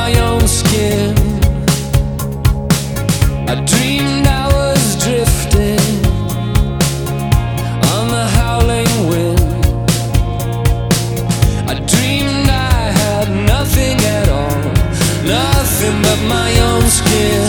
my own skin. I dreamed I was drifting on the howling wind. I dreamed I had nothing at all, nothing but my own skin.